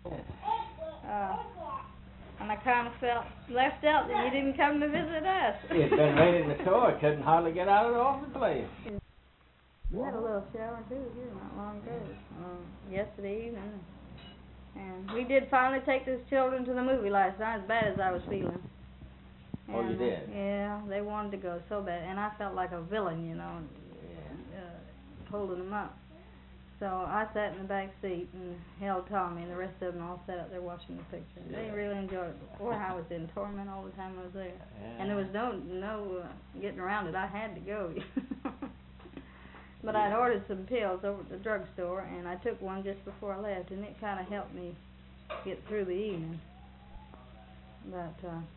Uh, and I kind of felt left out that you didn't come to visit us. It's been raining in the car. I couldn't hardly get out of the office place. We had a little shower too here not long ago, yesterday evening. And we did finally take those children to the movie last night, as bad as I was feeling. And, Oh, you did? Yeah, they wanted to go so bad, and I felt like a villain, you know, holding them up. So I sat in the back seat and held Tommy, and the rest of them all sat up there watching the picture. Yeah. They really enjoyed it. Boy, I was in torment all the time I was there. Yeah. And there was no getting around it. I had to go. But I'd ordered some pills over at the drugstore, and I took one just before I left, and it kind of helped me get through the evening. But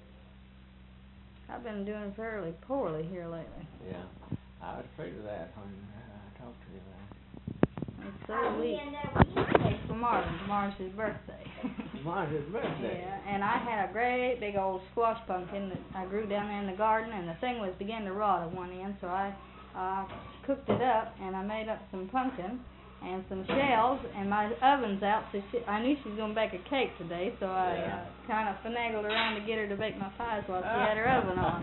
I've been doing fairly poorly here lately. Yeah, I was afraid of that when I talked to you about it. It's so weak. It's for Marvin. Tomorrow's his birthday. Tomorrow's his birthday. Yeah, and I had a great big old squash pumpkin that I grew down there in the garden, and the thing was beginning to rot at one end, so I cooked it up, and I made up some pumpkin and some shells, and my oven's out, so I knew she was going to bake a cake today, so I kind of finagled around to get her to bake my pies while she had her oven on.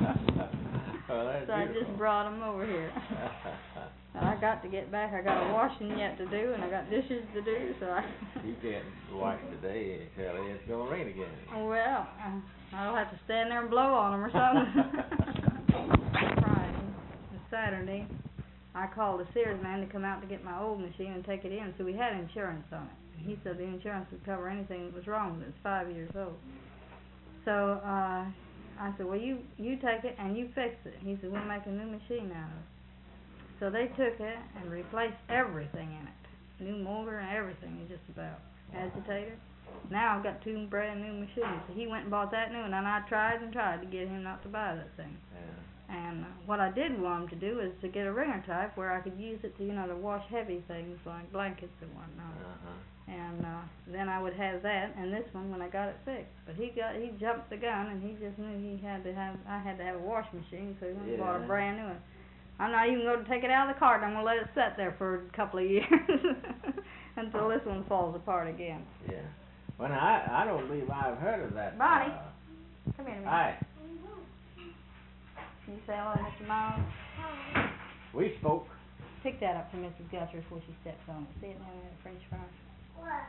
Oh, that's so I beautiful. just brought them over here. And I got to get back. I got a washing yet to do, and I got dishes to do, so I... You can't wash today, Sally. It's going to rain again. Well, I'll have to stand there and blow on them or something. Friday, Saturday, I called the Sears man to come out to get my old machine and take it in, so we had insurance on it. He said the insurance would cover anything that was wrong with it. It's 5 years old. So I said, well, you take it and you fix it. He said, we'll make a new machine out of it. So they took it and replaced everything in it. New motor and everything, just about. Agitator. Now I've got 2 brand new machines. So he went and bought that new one, and I tried and tried to get him not to buy that thing. Yeah. And what I did want him to do is to get a wringer type where I could use it to, to wash heavy things like blankets and whatnot. And then I would have that and this one when I got it fixed. But he jumped the gun, and he just knew I had to have a wash machine, so he went and bought a brand new one. I'm not even going to take it out of the cart. I'm going to let it sit there for a couple of years until this one falls apart again. Yeah. Well, I don't believe I've heard of that. Bonnie, come here a minute. Hi. Can you say hello, Mr. Miles? We spoke. Pick that up for Mrs. Gutcher before she steps on it. See it down there, the French fries? What?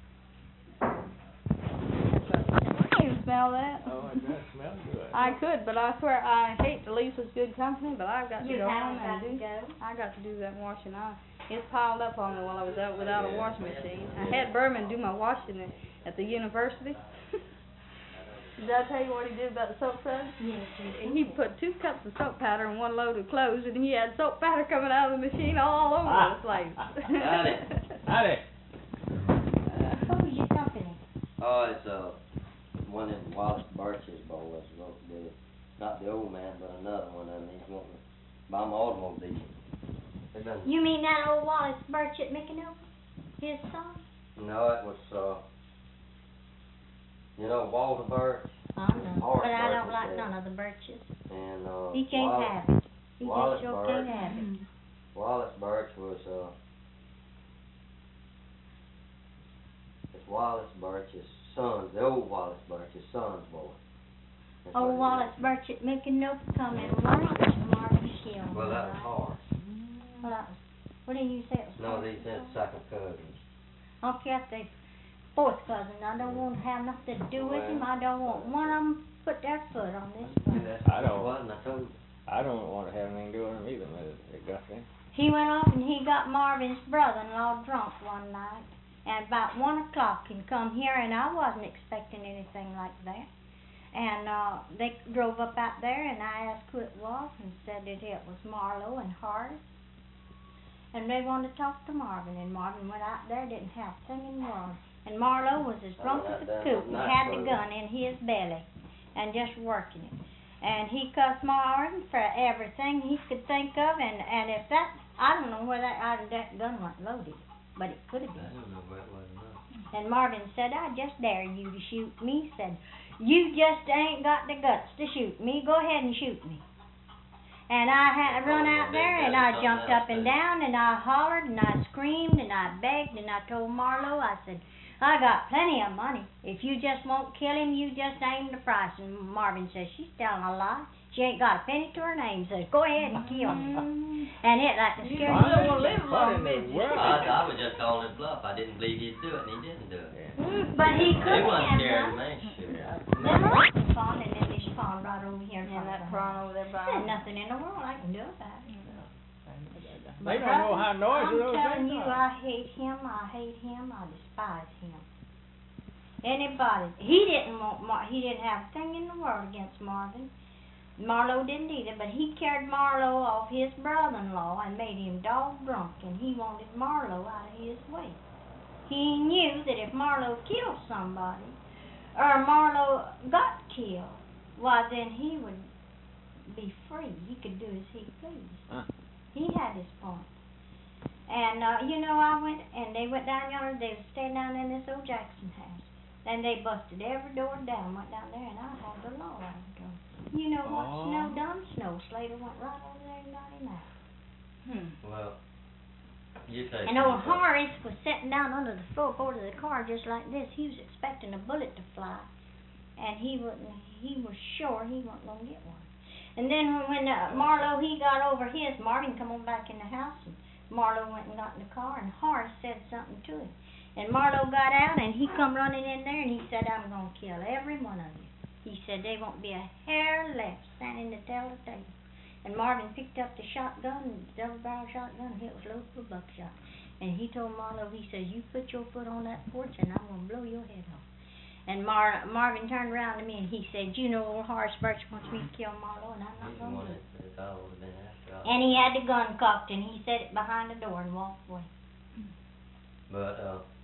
You can smell that? Oh, it does smell good. I could, but I swear I hate to leave such good company, but I've got to go home and I got to do that washing. It's piled up on me while I was out without a washing machine. I had Berman do my washing at the university. Did I tell you what he did about the soap suds? Yes, He put 2 cups of soap powder in 1 load of clothes, and he had soap powder coming out of the machine all over the place. Howdy. What was your company? Oh, it's one of them Wallace Birch's boys. Not the old man, but another one of them. He's wanting to buy my automobile. You mean that old Wallace Birch at Mickanoe? His son? No, it was, Walter Birch. I know, but I don't like none of the Birches. And, he can't have it. He Wallace just sure Birch. can't have it. Wallace Birch was, it's Wallace Birch's son, the old Wallace Birch's son's boy. That's Old what Wallace Birch at Mickanoe come in lunch, Marvin Shield. Well, that was hard. Well, that was, what did you say it was? No, they said second cousins. Okay, if they fourth cousin, I don't want to have nothing to do with him. I don't want one of them put their foot on this one. I don't want to have anything to do with him either, Mr. Guthrie. He went off and he got Marvin's brother-in-law drunk one night. And about 1 o'clock he come here, and I wasn't expecting anything like that. And they drove up out there, and I asked who it was, and said that it was Marlowe and Horace. And they wanted to talk to Marvin, and Marvin went out there, didn't have a thing in the world. And Marlowe was as drunk as a coot, and had the gun in his belly, and just working it. And he cussed Marvin for everything he could think of, and if that, I don't know where that gun wasn't loaded, but it could have been. I don't know where it was. And Marvin said, I just dare you to shoot me. Said, you just ain't got the guts to shoot me. Go ahead and shoot me. And I had to run out there, and I jumped up and down, and I hollered, and I screamed, and I begged, and I told Marlowe, I said, I got plenty of money. If you just won't kill him, you just name the price. And Marvin says, she's telling a lie. She ain't got a penny to her name. Says, go ahead and kill me. And it like the You scary. still won't live long, What in the did you? world? I was just calling his bluff. I didn't believe he'd do it, and he didn't do it. But he He couldn't wasn't have scared of done. me, shoot. Then there's the pond, and then this pond right over here. And that prawn over there by. There's nothing in the world I can do about it. They don't know how noisy those I'm telling things you, are. I hate him, I despise him. Anybody, he didn't have a thing in the world against Marvin. Marlowe didn't either, but he carried Marlowe off his brother-in-law and made him dog drunk, and he wanted Marlowe out of his way. He knew that if Marlowe killed somebody, or Marlowe got killed, why then he would be free. He could do as he pleased. Huh. He had his point. And, I went, and they went down yonder, they was staying down in this old Jackson house. And they busted every door down, went down there, and I had the law out of the door. You know what Oh. Snow done? Snow Slater went right over there and got him out. Well, you take. And old Horace was sitting down under the floorboard of the car just like this. He was expecting a bullet to fly, and he was sure he wasn't going to get one. And then when Marlowe, he got over his, Marvin come on back in the house, and Marlowe went and got in the car, and Horace said something to him. And Marlowe got out, and he come running in there, and he said, I'm going to kill every one of you. He said, there won't be a hair left standing to tell the tale. And Marvin picked up the shotgun, the double-barrel shotgun, and it was loaded with buckshot. And he told Marlowe, he says, you put your foot on that porch, and I'm going to blow your head off. And Marvin turned around to me, and he said, you know, old Horace Birch wants me to kill Marlowe, and I'm not He's the going one to do it. that I would have been after. And he had the gun cocked, and he set it behind the door and walked away. But,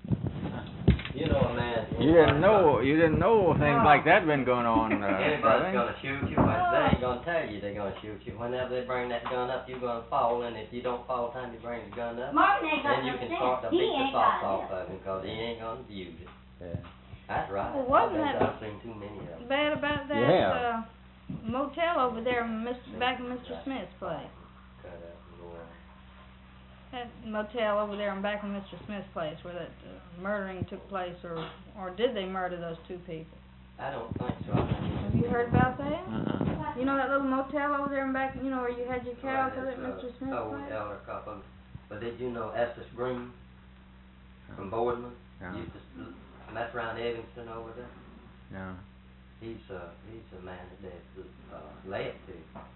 you know, a man. You didn't know things like that been going on, Anybody's brother. gonna shoot you, but they ain't gonna tell you they're gonna shoot you. Whenever they bring that gun up, you're gonna fall, and if you don't fall time you bring the gun up, Marvin ain't got then you no can sense. start to He beat the ain't socks got off it. of him, because he ain't gonna use it. Yeah. That's right. Well, wasn't I've that- seen too many of them. Bad about that, Yeah. motel over there back in Mr. Smith's place. Cut out and go on. That motel over there in back in Mr. Smith's place where that murdering took place, or did they murder those two people? I don't think so. I think Have you heard about that? Uh-uh. You know that little motel over there in back, where you had your cows Right, over at it's, Mr. Smith's old place? elder couple. But did you know Estes Green from Boardman No. used to mess around Evanston over there? No. He's a man that they led to.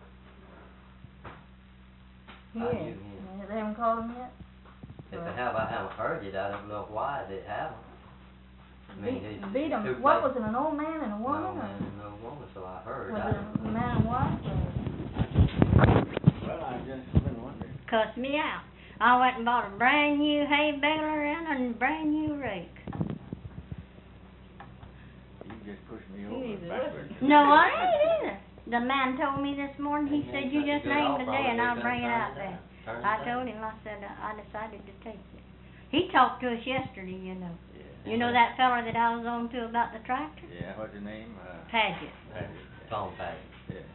Yeah. I knew him. Yeah, they haven't called him yet? If they have, I haven't heard it. I don't know why they haven't. I mean, he's Beat two them. What was places. it, an old man and a woman? No or man and no woman, so I heard. was I it don't a know. man and wife? Or? Well, I've just been wondering. Cussed me out. I went and bought a brand new hay baler and a brand new rake. You just pushed me You over need to backwards. No, I ain't either. The man told me this morning, he Ain't said, nothing you just good name off the of day it. and They I'll done bring it turned out there. Turn it I down. told him, I said, I decided to take it. He talked to us yesterday, you know. Yeah. You know that fella that I was on to about the tractor? Yeah, what's his name? Paget. Tom Paget. Yeah.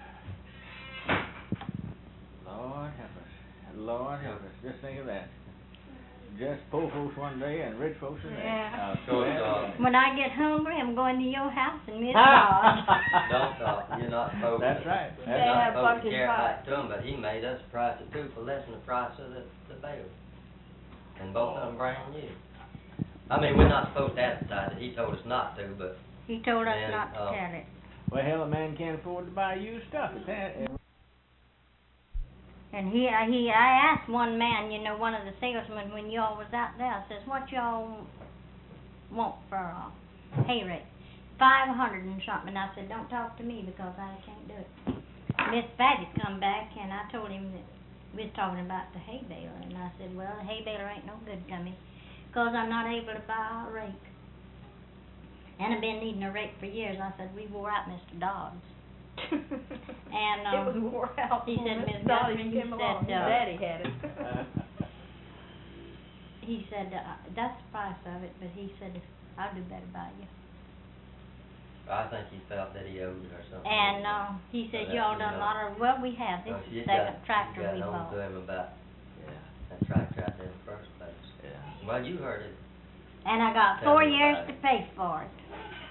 Lord help us. Lord help us. Just think of that. Just poor folks one day and rich folks the next. Yeah. So, When I get hungry, I'm going to your house and Miss Ah! Dodge. you're not supposed That's to. right. You're They That's have not supposed to bucket carry it pie. back to him, but he made us a price of two for less than the price of the bale. And both of them brand new. I mean, we're not supposed to advertise it. He told us not to, but He told us And, not to tell it. Well, hell, a man can't afford to buy used stuff. It's that. And I asked one man, one of the salesmen, when y'all was out there, I says, what y'all want for a hay rate? 500 and something. I said, don't talk to me because I can't do it. Miss Paget come back and I told him that we was talking about the hay baler, and I said, well, the hay baler ain't no good to me because I'm not able to buy a rake. And I've been needing a rake for years. I said, we wore out Mr. Dodds. And It was wore out. he said, Miss Miss Dolly Guthrie, he came along. said, His daddy had it. he said, that's the price of it, but he said, I'll do better by you. I think he felt that he owed it or something. And he said, y'all done a lot of, well, we have. This is the second tractor we got on bought. to him about Yeah. that tractor out there in the first place. Yeah. Well, you heard it. And I got Tell 4 me years about to it. pay for it.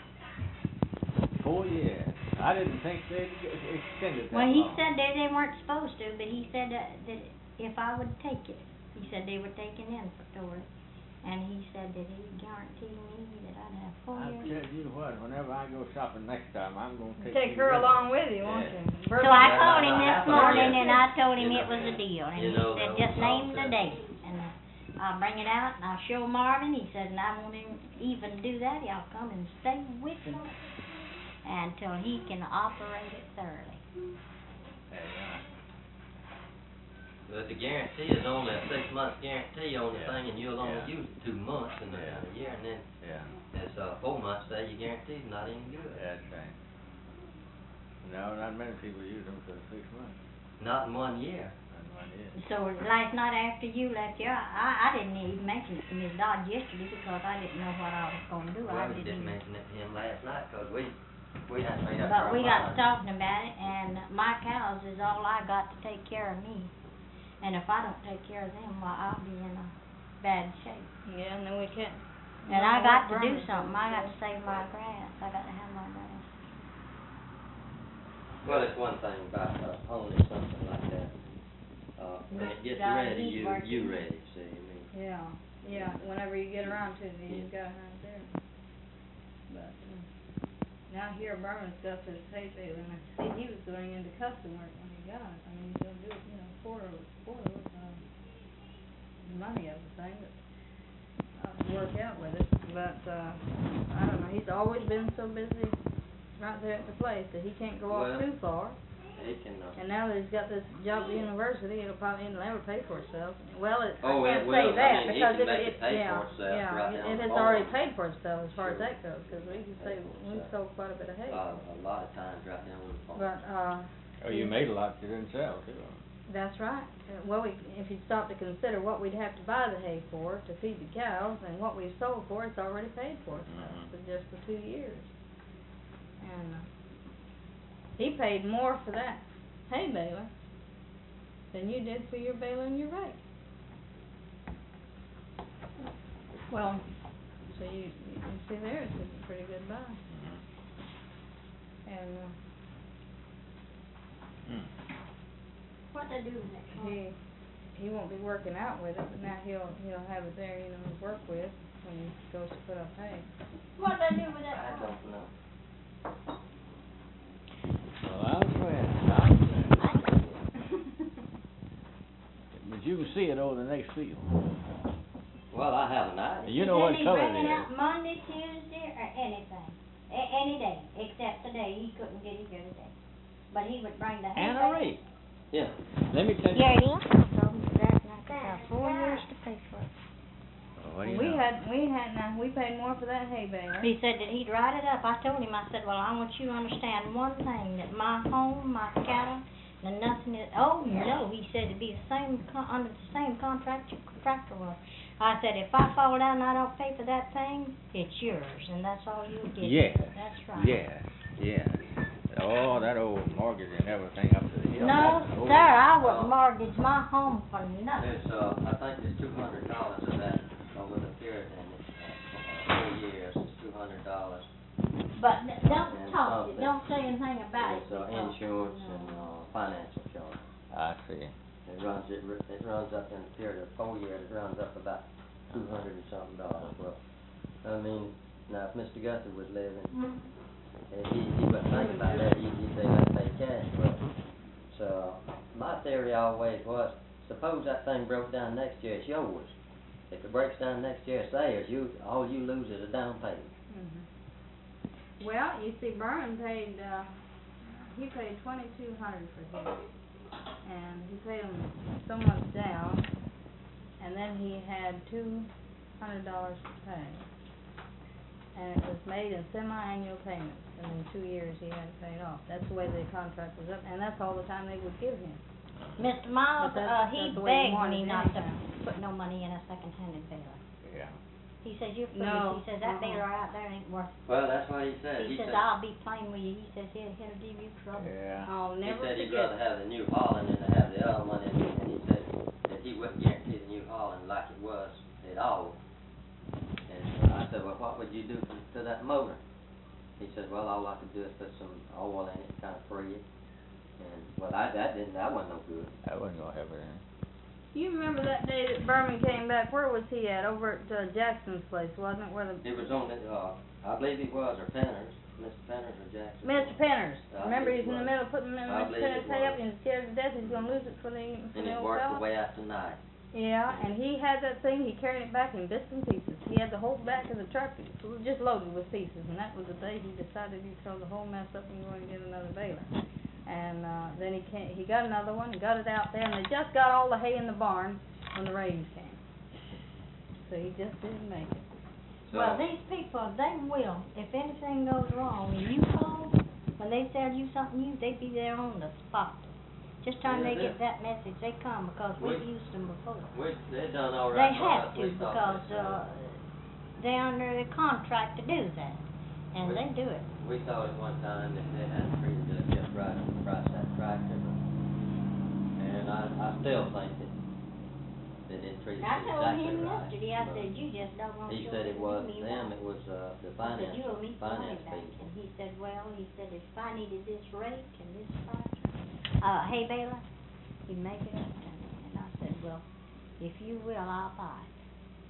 4 years. I didn't think they'd extended that Well, he long. said they weren't supposed to, but he said that if I would take it, he said they were taking inventory. And he said that he guaranteed me that I'd have 4 I'll years. tell you what, whenever I go shopping next time, I'm gonna take Take you her with along me. with you, won't Yeah. you? So I Yeah, called no, him no, this that's morning okay. and I told him You it know, was a deal. And you he know, said, those just name the songs date. And I'll bring it out and I'll show Marvin. He said, and I won't even do that. He'll come and stay with me until he can operate it thoroughly. Yeah. But the guarantee is only a 6-month guarantee on the Yeah. thing, and you'll only Yeah. use it 2 months in a year, and then Yeah, it's 4 months, say your guarantee's not any good. that's right. No, not many people use them for 6 months, Not in 1 year. not 1 year. So last night after you left here, I didn't even mention it to Miss Dodge yesterday because I didn't know what I was going to do. Well, I we didn't just even. mentioned it to him last night, 'cause we hadn't made up But our we got to minds. talking about it, and my cows is all I got to take care of me. And if I don't take care of them, well, I'll be in a bad shape. Yeah, and then we can't. And no I got more to do Burns something. on I got it. to save my grass. I got to have my grass. Well, it's one thing about owning something like that. When it gets God, ready, he's you working. ready, see, I mean. Yeah, yeah, whenever you get around to it, Yeah. you gotta have it there. But, now here Berman's got this hay bale, and I see he was going into custom work when he got it. I mean, he's gonna do it, you know, for the money of the thing, but, work out with it. But, I don't know, he's always been so busy right there at the place that he can't go off Well, too far. He can, And now that he's got this job at the university, it'll probably never pay for itself. Well, Oh, I it can't will. say I that mean, he because can if make it, it pay yeah, for itself yeah, right if down it's the already farm. paid for itself as far as Sure. that goes, because we can say, Pay for we itself. sold quite a bit of hay. a lot of times right down on the farm. But, Oh, you made a lot you didn't sell, too. that's right. Well, if you stop to consider what we'd have to buy the hay for to feed the cows and what we've sold for, it's already paid for itself Mhm. for just the 2 years. And, he paid more for that hay baler than you did for your baler and your rake. Well, so you see there, it's a pretty good buy. And, What they do with that? he won't be working out with it, but now he'll have it there, you know, to work with when he goes to put up hay. What they do with I that? don't know. Well, I'm glad. But you can see it over the next field. Well, I have an idea. You know what He color said it he'd bring it is. out Monday, Tuesday, or anything. Any day, except today. He couldn't get it here today. But he would bring the hay. And a back. rake. Yeah. Let me tell you. Yeah, it is. So that's not got 4 years to pay for it. What do you We know? had we paid more for that hay baler. He said that he'd write it up. I told him, I said, well, I want you to understand one thing, that my home, my cattle, and nothing is, oh, no, he said it'd be the same, under the same contract your contractor was. I said, if I fall down and I don't pay for that thing, it's yours, and that's all you'll get. Yes. That's right. Yes, yes. Oh, that old mortgage and everything up to the hill. No, That's old. sir, I would mortgage my home for nothing. There's, I think there's $200 of that over the period, and it's, 4 years, it's $200. But don't And talk, something. don't say anything about it. It's, insurance and, financial charge. I see. It runs up in a period of 4 years, it runs up about $200 and something dollars. Well, I mean, now if Mr. Guthrie was living, Mhm. if he wasn't thinking about that, he'd say let's pay cash. But, so, my theory always was, suppose that thing broke down next year, it's yours. If it breaks down next year, it's theirs. All you lose is a down payment. Well, you see, Berman paid, he paid $2,200 for his, and he paid him so much down, and then he had $200 to pay. And it was made in semi-annual payments, and in 2 years he had it paid off. That's the way the contract was up, and that's all the time they would give him. Mr. Miles, But that's he the way he begged wanted me it not to anyhow. put no money in a second-handed baler. Yeah. He says, you're No, foolish. He says, that uh-uh. baler out there ain't worth. Well, that's what he said. He says, I'll be plain with you. He says, he'll give you trouble. Yeah. I'll He never said he'd forget. rather have the New Holland than to have the other one, and he said that he wouldn't guarantee the New Holland like it was at all. And so said, well, what would you do to that motor? He said, well, all I could do is put some oil in it, kind of free it. And, well, that wasn't no good. That wasn't gonna help anything. You remember that day that Berman came back, where was he at? Over at Jackson's place, wasn't it? Where the It was on the, I believe he was, or Penner's, Mr. Penner's or Jackson. Mr. Penner's. I Remember believe he's in it the was. middle of putting I Mr. believe Penner's it hay up was. and he's scared to death he's gonna lose it for the And it old worked fella. the way out tonight. Yeah, and he had that thing, he carried it back in bits and pieces. He had the whole back of the truck just loaded with pieces, and that was the day he decided he'd throw the whole mess up and go and get another baler. And then he got another one, and got it out there, and they just got all the hay in the barn when the rains came. So he just didn't make it. So, Well, these people, they will, if anything goes wrong, and you call, when they tell you something new, they be there on the spot. Just time Yeah, they get that message, they come, because we've used them before. they done all right. They for have us. to, We thought because, that, they're under the contract to do that, and they do it. we thought at one time that they had treated us just right on the price of that tractor, and I still think that they didn't treat us I exactly told right. him yesterday, I but said, you just don't want to. He said it wasn't them, it was, the I said, finance you owe me some money back, people. and he said, well, he said, if I needed this rake and this price, hay baler, he'd make it up to me, and I said, well, if you will, I'll buy it.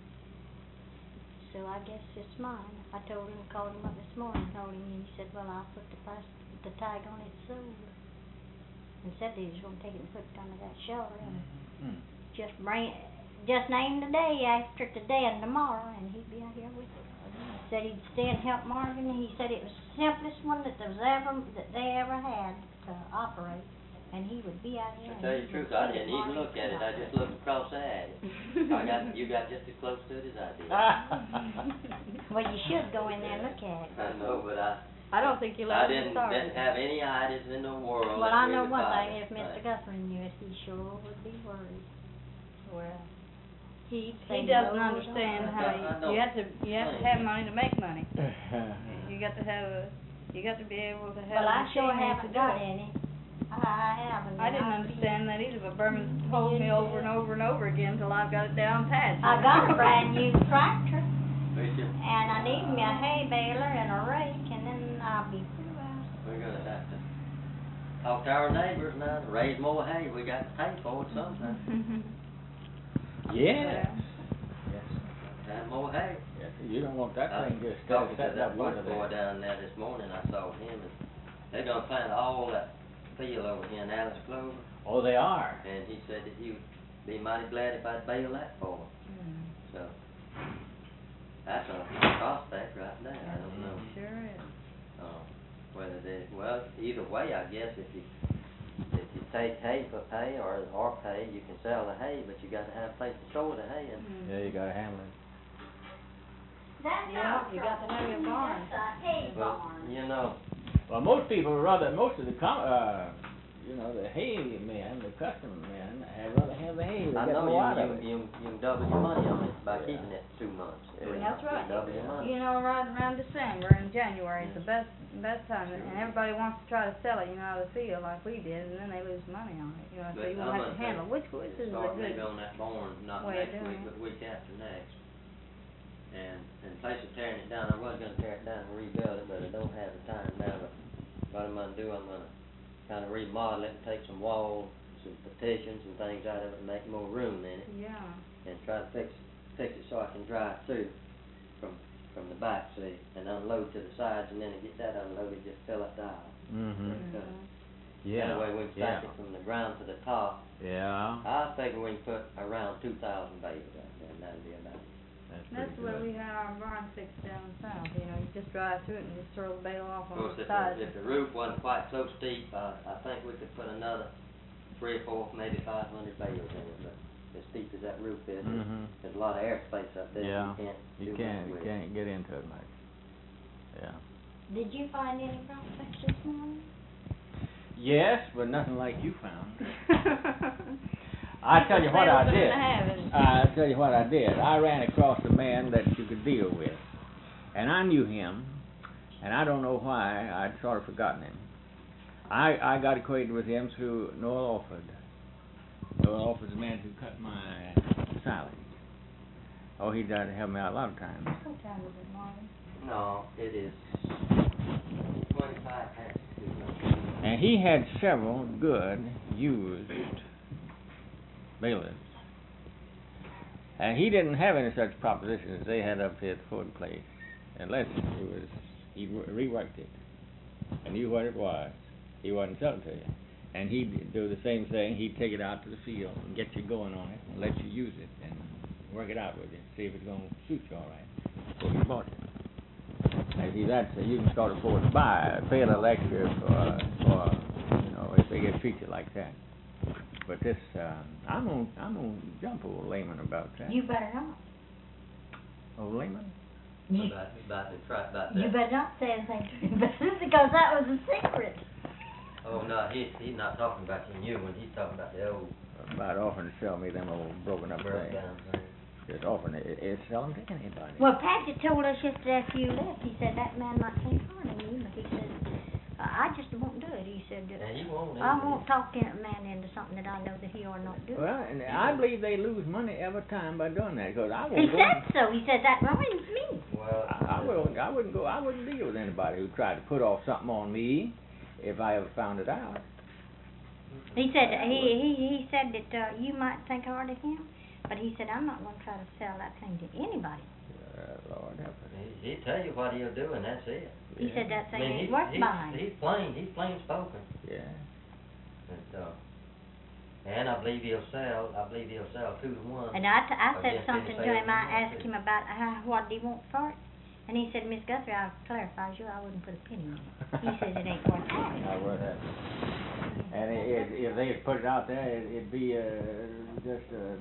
So I guess it's mine. I told him, called him up this morning, told him, and he said, well, I'll put the tag on it sold. And said he was gonna take it and put it under that shoulder, and just name the day after today and tomorrow, and he'd be out here with it. Said he'd stay and help Marvin, and he said it was the simplest one that they ever had to operate, and he would be out here. To tell you the truth, I didn't even look at it, I just looked across at it. You got just as close to it as I did. Well, you should go in there and look at it. I know, but I don't think you'll I ever get started. didn't have any ideas in the world. Well, that I we know would one buy thing, this if Mr. thing. Guthrie knew it, he sure would be worried. Well, He'd he say doesn't no, understand don't. how you have to have money to make money. You got to be able to have Well, I sure machinery to haven't do got it. any. I haven't. I didn't understand that either, but Berman told me over and over and over again till I've got it down pat. I got a brand new tractor, We should- and I need me a hay baler and a rake, and then I'll be through. We're gonna have to talk to our neighbors now, to raise more hay, we got to pay for it sometime. Yes. Yes. Have more hay. Yes. You don't want that I thing just talked to setting that up wood under boy there. down there this morning, I saw him, and they're gonna plant all that field over here in Alice Clover, Oh, they are. and he said that he would be mighty glad if I'd bail that for him, Mm, so. That's a prospect right there, I don't know, sure is. whether either way, I guess, if you take hay for pay or pay, you can sell the hay, but you gotta have a place to store the hay, and Yeah, you gotta handle it. That's Yeah, you got to know your barn. That's a hay but, barn. you know, Well, most people most of the the hay men, the custom men, rather have the hay. They I get know more out of it. you can double your money on it by keeping it 2 months. That's You right. double your money. You know, right around December and January is the best time, and everybody wants to try to sell it, out of the field like we did, and then they lose money on it, so But you I'm won't have gonna to handle it. Which is a Start maybe good, on that barn, not way of next doing week, it. but the week after next. And in place of tearing it down, I was gonna tear it down and rebuild it, but I don't have the time now, but what I'm gonna do, I'm gonna kinda remodel it and take some walls, some partitions and things out of it and make more room in it, yeah. and try to fix it so I can drive through from the back, see, and unload to the sides, and then to get that unloaded, just fill up the aisle. Mm-hmm. Okay. Yeah. That way we can stack it from the ground to the top. Yeah. I figure we can put around 2,000 bales out there, and that'd be about it. That's the way we had our barn fixed down south, you just drive through it and just throw the bale off Of on course, the if side. the roof wasn't quite so steep, I think we could put another 3 or 4, maybe 500 bales in it, but as steep as that roof is, there's a lot of airspace up there, Yeah. you can't do much with it. can't get into it much. Yeah. Did you find any prospects this morning? Yes, but nothing like you found. I tell you what I did. I tell you what I did. I ran across a man that you could deal with, and I knew him, and I don't know why I'd sort of forgotten him. I got acquainted with him through Noel Alford. Noel Alford's the man who cut my salad, Oh, he does help me out a lot of times. What time is it, Marvin? No, it is 25 past 2. And he had several good used bailiffs. And he didn't have any such propositions as they had up here at the Ford place, unless he reworked it and knew what it was. He wasn't selling to you. And he'd do the same thing. He'd take it out to the field and get you going on it and let you use it and work it out with you, see if it's going to suit you all right before you bought it. And see, that's you can sort of afford to buy, pay a little extra for if they get treated like that. But this, I'm gonna jump old Lehman about that. You better not. Old Lehman? About that. You better not say anything to him because that was a secret. Oh, no, he's not talking about the new one. He's talking about the old. About offering to sell me them old broken up broke things. down thing. Just offering it sell them to anybody. Well, Paget told us yesterday after you left, he said that man might think hard of you, but he said, I just won't do it. He said, And he won't. I won't talk a man into something that I know that he ought not do. Well, and I believe they lose money every time by doing that, because I won't He go. said so. He said that ruins me. Well, I wouldn't deal with anybody who tried to put off something on me if I ever found it out. He said he said that you might think hard of him, but he said I'm not going to try to sell that thing to anybody. Lord help us. He'll tell you what he'll do, and that's it. He said that thing ain't he's worth buying. He's plain spoken. Yeah. And I believe he'll sell 2 to 1. And I said against something any to him. sale I he asked wants him about what did he want for it, and he said, Miss Guthrie, I'll clarify you. I wouldn't put a penny on it. He says it ain't worth having. Not worth it. And if they had put it out there, it'd be just a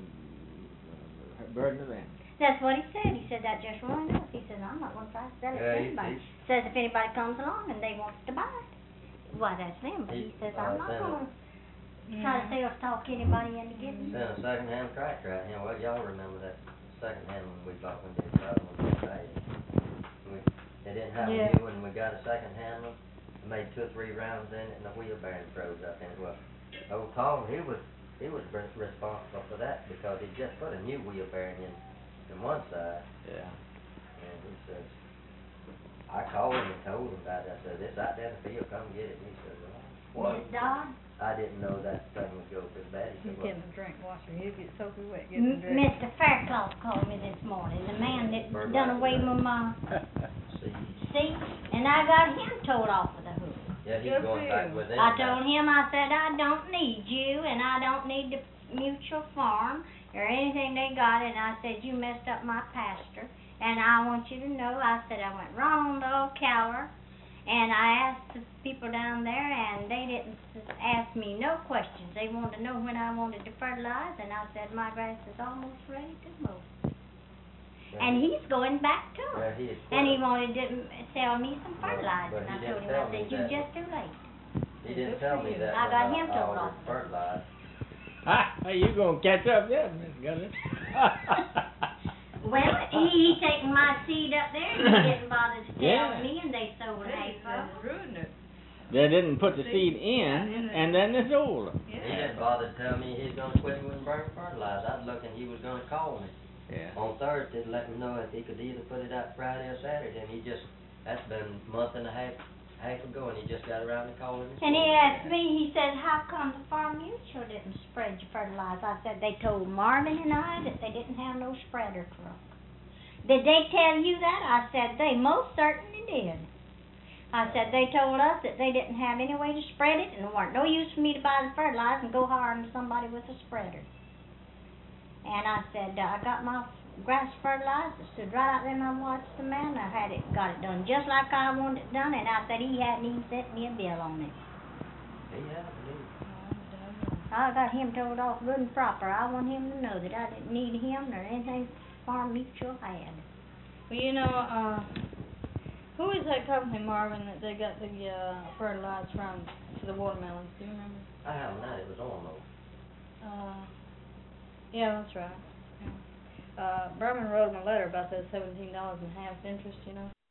burden to them. That's what he said. He said that just ruined us. He said, I'm not going to try to sell it to anybody. Says if anybody comes along and they want to buy it, why, that's them. But he says, I'm not going to try to sales talk anybody into getting it. Sent a second-hand tractor out. Well, y'all remember that second-hand one we bought when they bought one was bad. They didn't have a new one. We got a second-hand one. Made 2 or 3 rounds in it, and the wheel bearing froze up in it. Well, old Tom, he was responsible for that because he just put a new wheel bearing in one side. Yeah. And he says, I called him and told him about it. I said, it's out there in the field, come get it. And he said, well, Is it Dodd? I didn't know that thing would go so bad. He said, Getting a drink, watch her. He'll get soaking wet getting a drink. Mr. Fairclough called me this morning, the man that done away with my seat, and I got him towed off with a hook. Yeah, he's going back with them. I told him, I said, I don't need you, and I don't need the mutual farm or anything they got, and I said, you messed up my pasture, and I want you to know, I said, I went wrong to Ocala, and I asked the people down there, and they didn't ask me no questions. They wanted to know when I wanted to fertilize, and I said, my grass is almost ready to mow. And he's going back to him. And he wanted to sell me some fertilizer. And I told him, I said, you're just too late. He didn't tell me that. I got him told off. Fertilizer. You gonna catch up yet, Miss Guthrie? Well, he taking my seed up there, and he didn't bother to tell me, and they sold half of it. They didn't put the seed in, and then they sold them. He didn't bother to tell me he's going to quit with burn fertilizer. I was looking, he was going to call me on Thursday to let me know if he could either put it out Friday or Saturday, and that's been a month and a half ago, and he just got around to calling me. And he asked me, he said, how come the Farm Mutual didn't spread your fertilizer? I said, they told Marvin and I that they didn't have no spreader truck. Did they tell you that? I said, they most certainly did. I said, they told us that they didn't have any way to spread it, and there weren't no use for me to buy the fertilizer and go hiring somebody with a spreader. And I said, I got my grass fertilizer, stood right out there and I watched the man. I got it done just like I wanted it done, and I said he hadn't even sent me a bill on it. I got him told off good and proper. I want him to know that I didn't need him or anything Farm Mutual had. Well, you know, who is that company, Marvin, that they got the fertilizer from for the watermelons? Do you remember? I haven't had it. It was almost. Yeah, that's right. Yeah. Berman wrote him a letter about that $17.50 interest, you know.